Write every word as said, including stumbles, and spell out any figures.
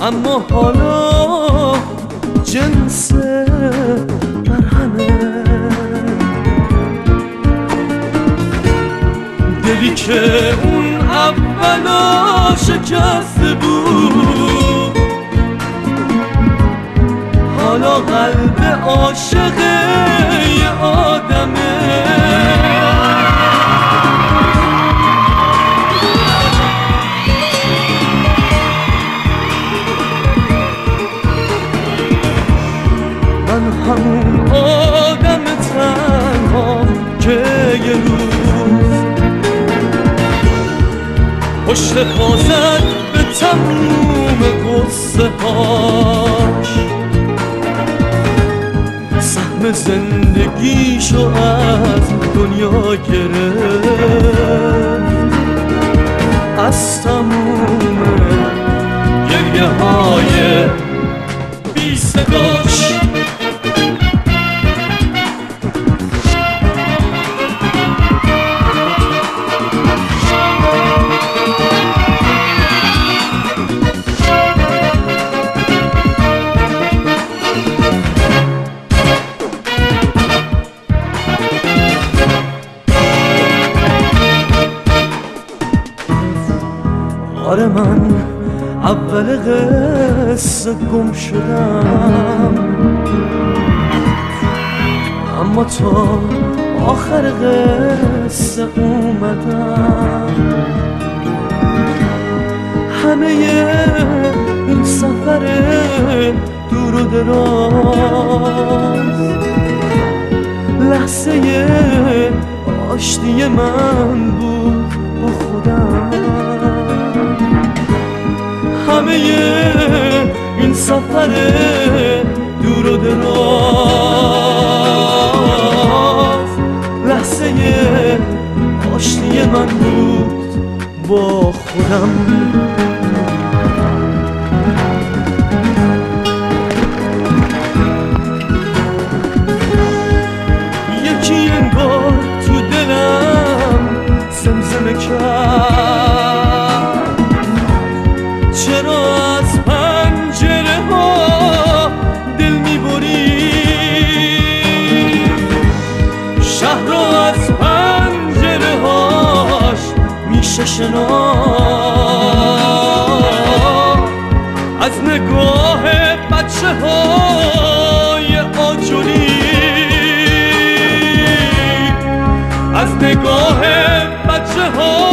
اما حالا جنس مرهمه. دلی که اون اولا شکسته بود حالا قلب عاشق یه آدمه. من همون آدم تنها که یه روز پشت پا زد به تموم قصه هاش، سهم زندگیشو از دنیا گرفت، از تموم گریه های بی صداش. آره من اول قصه گم شدم، اما تا آخر قصه اومدم. همه این سفر دور و دراز لحظه آشتی من بود با خودم. همه این سفر دور و دراز لحظه آشتی من بود با خودم. یکی انگار تو دلم زمزمه کرد، چرا از پنجره ها دل میبری، شهر را از پنجره هاش میشه شناخت، از نگاه بچه های آجوری، از نگاه بچه ها